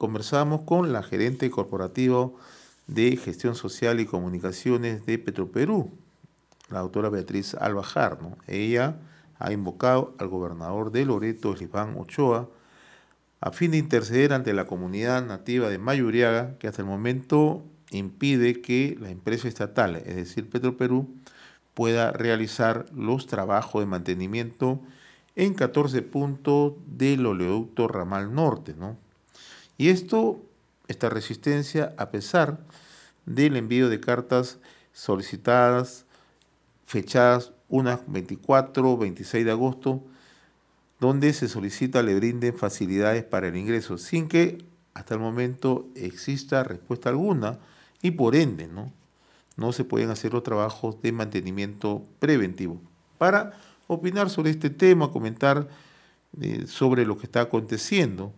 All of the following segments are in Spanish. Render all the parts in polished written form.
conversamos con la gerente corporativo de Gestión Social y Comunicaciones de Petroperú, la doctora Beatriz Albajar, ¿no? Ella ha invocado al gobernador de Loreto, Iván Ochoa, a fin de interceder ante la comunidad nativa de Mayuriaga, que hasta el momento impide que la empresa estatal, es decir, Petroperú, pueda realizar los trabajos de mantenimiento en 14 puntos del oleoducto Ramal Norte, ¿no? Y esta resistencia, a pesar del envío de cartas solicitadas, fechadas unas 24, 26 de agosto, donde se solicita le brinden facilidades para el ingreso, sin que hasta el momento exista respuesta alguna y por ende no se pueden hacer los trabajos de mantenimiento preventivo. Para opinar sobre este tema, comentar sobre lo que está aconteciendo,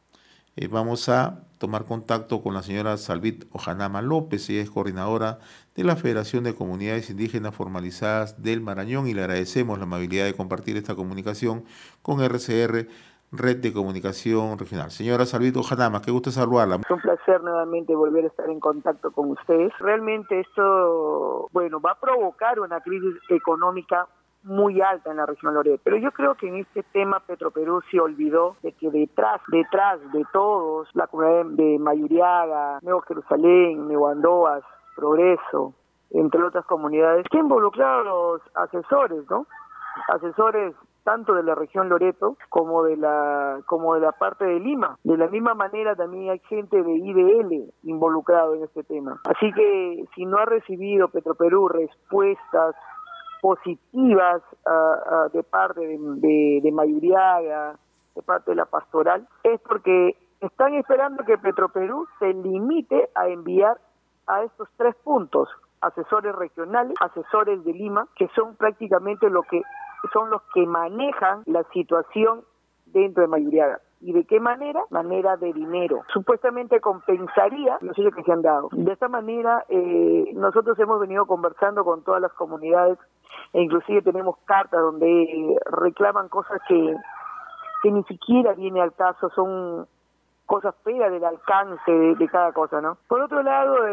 vamos a tomar contacto con la señora Salvit Ojanama López. Ella es coordinadora de la Federación de Comunidades Indígenas Formalizadas del Marañón y le agradecemos la amabilidad de compartir esta comunicación con RCR, Red de Comunicación Regional. Señora Salvit Ojanama, qué gusto saludarla. Es un placer nuevamente volver a estar en contacto con ustedes. Realmente esto, va a provocar una crisis económica muy alta en la región Loreto. Pero yo creo que en este tema Petroperú se olvidó de que detrás de todos, la comunidad de Mayuriaga, Nuevo Jerusalén, Nuevo Andoas, Progreso, entre otras comunidades, que han involucrado a los asesores, ¿no? Asesores tanto de la región Loreto como de la parte de Lima. De la misma manera también hay gente de IDL involucrado en este tema. Así que si no ha recibido Petroperú respuestas positivas de parte de Mayuriaga, de parte de la pastoral, es porque están esperando que Petroperú se limite a enviar a estos 3 puntos, asesores regionales, asesores de Lima, que son prácticamente los que manejan la situación dentro de Mayuriaga. ¿Y de qué manera? Manera de dinero. Supuestamente compensaría los hechos que se han dado. De esta manera, nosotros hemos venido conversando con todas las comunidades e inclusive tenemos cartas donde reclaman cosas que ni siquiera viene al caso, son cosas fuera del alcance de cada cosa, ¿no? Por otro lado,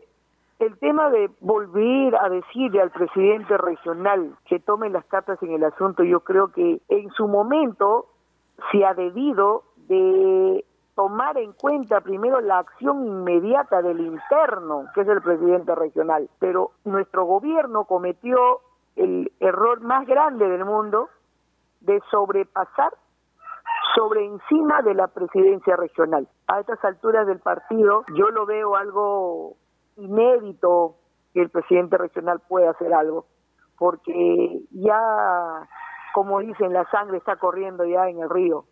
el tema de volver a decirle al presidente regional que tome las cartas en el asunto, yo creo que en su momento se ha debido de tomar en cuenta primero la acción inmediata del interno, que es el presidente regional. Pero nuestro gobierno cometió el error más grande del mundo de sobrepasar sobre encima de la presidencia regional. A estas alturas del partido yo lo veo algo inédito que el presidente regional pueda hacer algo, porque ya, como dicen, la sangre está corriendo ya en el río.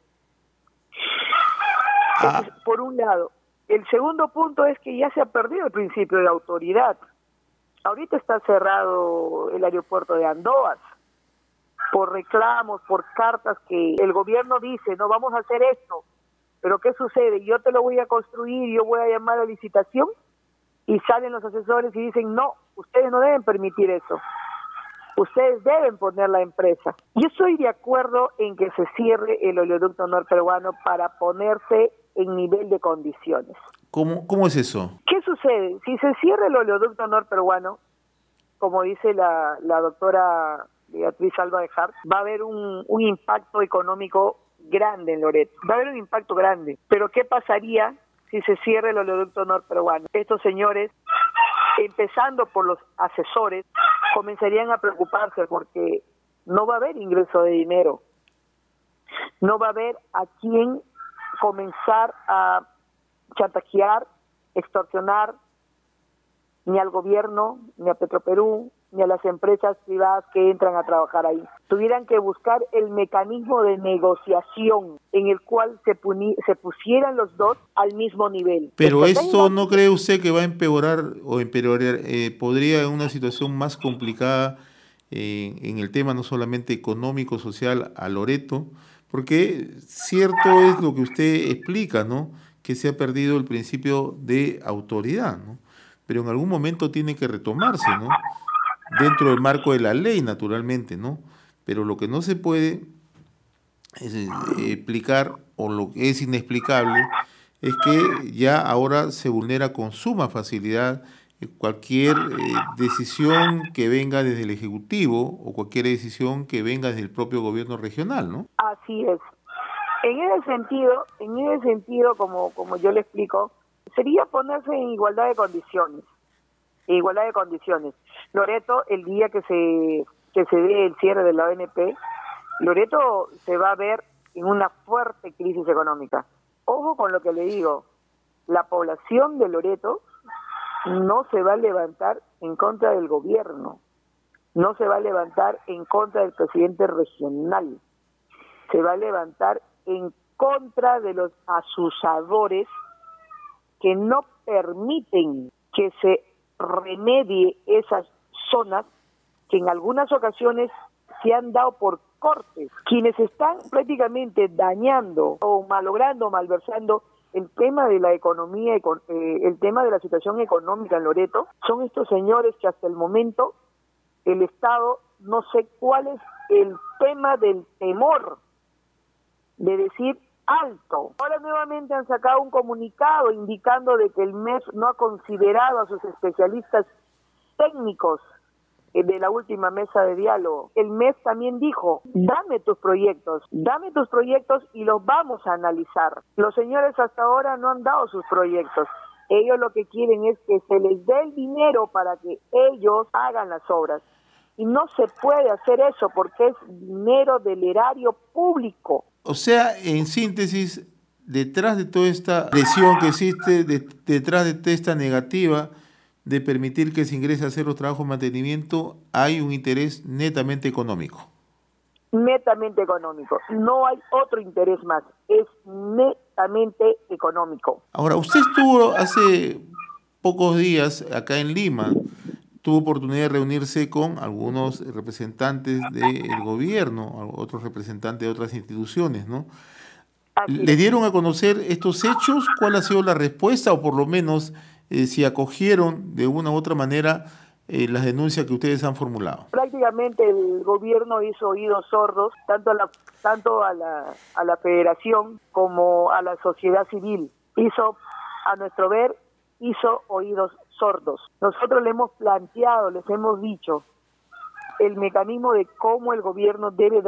Por un lado. El segundo punto es que ya se ha perdido el principio de autoridad. Ahorita está cerrado el aeropuerto de Andoas por reclamos, por cartas que el gobierno dice, no vamos a hacer esto, pero ¿qué sucede? Yo te lo voy a construir, yo voy a llamar a licitación, y salen los asesores y dicen, no, ustedes no deben permitir eso. Ustedes deben poner la empresa. Yo estoy de acuerdo en que se cierre el oleoducto norperuano para ponerse en nivel de condiciones. ¿Cómo es eso? ¿Qué sucede? Si se cierra el oleoducto norperuano, como dice la doctora Beatriz Albajar, va a haber un impacto económico grande en Loreto. Va a haber un impacto grande. Pero ¿qué pasaría si se cierra el oleoducto norperuano? Estos señores, empezando por los asesores, comenzarían a preocuparse porque no va a haber ingreso de dinero, no va a haber a quién comenzar a chantajear, extorsionar, ni al gobierno, ni a Petroperú, ni a las empresas privadas que entran a trabajar ahí. Tuvieran que buscar el mecanismo de negociación en el cual se pusieran los dos al mismo nivel. Pero esto, ¿no cree usted que va a empeorar podría en una situación más complicada en el tema no solamente económico, social a Loreto? Porque cierto es lo que usted explica, ¿no? Que se ha perdido el principio de autoridad, ¿no? Pero en algún momento tiene que retomarse, ¿no? Dentro del marco de la ley, naturalmente, ¿no? Pero lo que no se puede es explicar, o lo que es inexplicable, es que ya ahora se vulnera con suma facilidad cualquier decisión que venga desde el Ejecutivo o cualquier decisión que venga desde el propio gobierno regional, ¿no? Así es. En ese sentido, como yo le explico, sería ponerse en igualdad de condiciones. Igualdad de condiciones. Loreto, el día que se dé el cierre de la ONP, Loreto se va a ver en una fuerte crisis económica. Ojo con lo que le digo, la población de Loreto no se va a levantar en contra del gobierno, no se va a levantar en contra del presidente regional, se va a levantar en contra de los asusadores que no permiten que se remedie esas zonas que en algunas ocasiones se han dado por cortes, quienes están prácticamente dañando o malogrando, malversando el tema de la economía, el tema de la situación económica en Loreto, son estos señores que hasta el momento el Estado, no sé cuál es el tema del temor de decir alto. Ahora nuevamente han sacado un comunicado indicando de que el MES no ha considerado a sus especialistas técnicos de la última mesa de diálogo. El MES también dijo, dame tus proyectos y los vamos a analizar. Los señores hasta ahora no han dado sus proyectos. Ellos lo que quieren es que se les dé el dinero para que ellos hagan las obras. Y no se puede hacer eso porque es dinero del erario público. O sea, en síntesis, detrás de toda esta presión que existe, detrás de toda esta negativa de permitir que se ingrese a hacer los trabajos de mantenimiento, hay un interés netamente económico. Netamente económico. No hay otro interés más. Es netamente económico. Ahora, usted estuvo hace pocos días acá en Lima, tuvo oportunidad de reunirse con algunos representantes del gobierno, otros representantes de otras instituciones, ¿no? ¿Le dieron a conocer estos hechos? ¿Cuál ha sido la respuesta? O por lo menos si acogieron de una u otra manera las denuncias que ustedes han formulado. Prácticamente el gobierno hizo oídos sordos, tanto a la federación como a la sociedad civil. A nuestro ver, hizo oídos sordos. Nosotros le hemos planteado, les hemos dicho el mecanismo de cómo el gobierno debe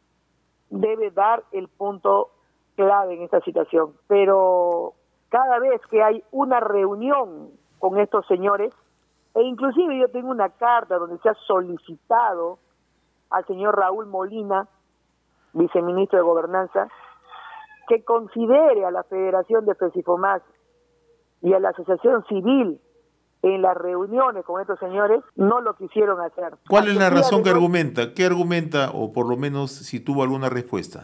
dar el punto clave en esta situación. Pero cada vez que hay una reunión con estos señores, e inclusive yo tengo una carta donde se ha solicitado al señor Raúl Molina, viceministro de Gobernanza, que considere a la Federación de FESIFOMAS y a la Asociación Civil en las reuniones con estos señores, no lo quisieron hacer. ¿Cuál es la razón que argumenta? ¿Qué argumenta, o por lo menos si tuvo alguna respuesta?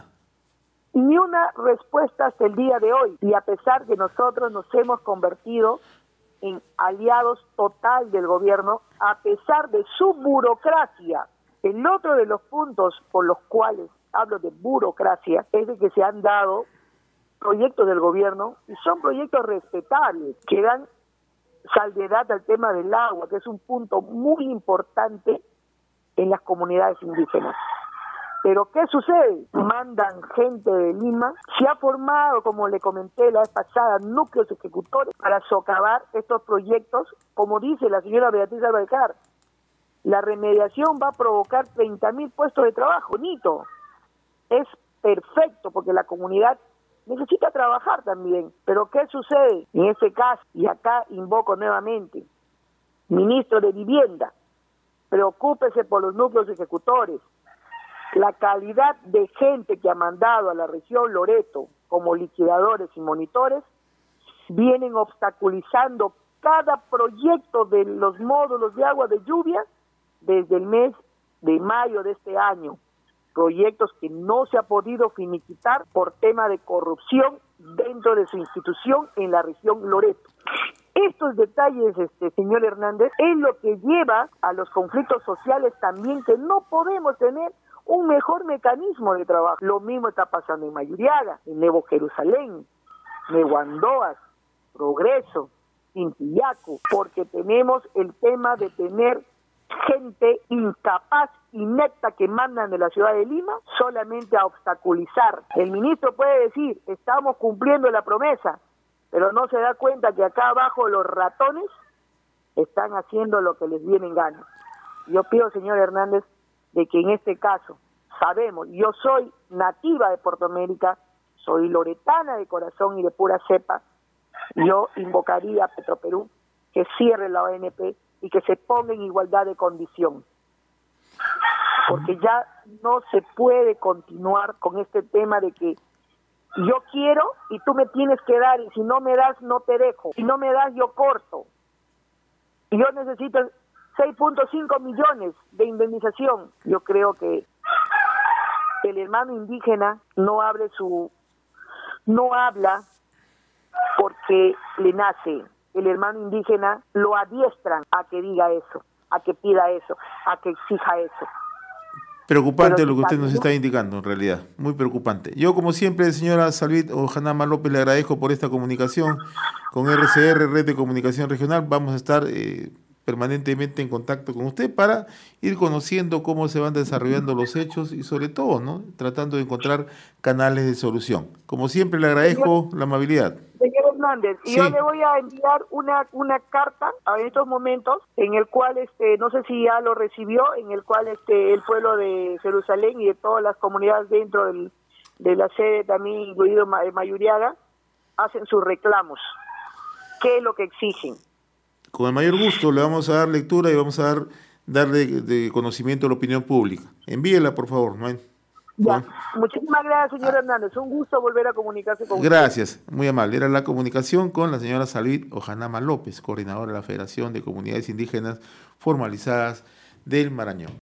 Ni una respuesta hasta el día de hoy, y a pesar que nosotros nos hemos convertido en aliados total del gobierno, a pesar de su burocracia. El otro de los puntos por los cuales hablo de burocracia es de que se han dado proyectos del gobierno, y son proyectos respetables, que dan salvedad al tema del agua, que es un punto muy importante en las comunidades indígenas. Pero ¿qué sucede? Mandan gente de Lima, se ha formado, como le comenté la vez pasada, núcleos ejecutores para socavar estos proyectos. Como dice la señora Beatriz Albalcar, la remediación va a provocar 30.000 puestos de trabajo. Bonito, es perfecto, porque la comunidad necesita trabajar también. Pero ¿qué sucede? En ese caso, y acá invoco nuevamente, ministro de Vivienda, preocúpese por los núcleos ejecutores. La calidad de gente que ha mandado a la región Loreto como liquidadores y monitores vienen obstaculizando cada proyecto de los módulos de agua de lluvia desde el mes de mayo de este año. Proyectos que no se ha podido finiquitar por tema de corrupción dentro de su institución en la región Loreto. Estos detalles, señor Hernández, es lo que lleva a los conflictos sociales también, que no podemos tener un mejor mecanismo de trabajo. Lo mismo está pasando en Mayuriaga, en Nuevo Jerusalén, Nehuandoas, Progreso, Intillacu, porque tenemos el tema de tener gente incapaz, inepta, que mandan de la ciudad de Lima solamente a obstaculizar. El ministro puede decir, estamos cumpliendo la promesa, pero no se da cuenta que acá abajo los ratones están haciendo lo que les viene en gana. Yo pido, señor Hernández, de que en este caso, sabemos, yo soy nativa de Puerto América, soy loretana de corazón y de pura cepa, yo invocaría a Petroperú que cierre la ONP y que se ponga en igualdad de condición. Porque ya no se puede continuar con este tema de que yo quiero y tú me tienes que dar, y si no me das, no te dejo. Si no me das, yo corto. Y yo necesito 6.5 millones de indemnización. Yo creo que el hermano indígena no habla porque le nace. El hermano indígena lo adiestran a que diga eso, a que pida eso, a que exija eso. Preocupante lo que usted nos está indicando, en realidad, muy preocupante. Yo, como siempre, señora Salvit Ojanama López, le agradezco por esta comunicación con RCR, Red de Comunicación Regional. Vamos a estar permanentemente en contacto con usted para ir conociendo cómo se van desarrollando los hechos y, sobre todo, ¿no?, tratando de encontrar canales de solución. Como siempre, le agradezco la amabilidad. Señor Hernández, y sí, yo le voy a enviar una carta en estos momentos, en el cual, no sé si ya lo recibió, en el cual el pueblo de Jerusalén y de todas las comunidades dentro de la sede, también incluido Mayuriaga, hacen sus reclamos. ¿Qué es lo que exigen? Con el mayor gusto le vamos a dar lectura y vamos a darle de conocimiento a la opinión pública. Envíela, por favor. Ya. Muchísimas gracias, señor Hernández. Un gusto volver a comunicarse con usted. Gracias, muy amable. Era la comunicación con la señora Salvit Ojanama López, coordinadora de la Federación de Comunidades Indígenas Formalizadas del Marañón.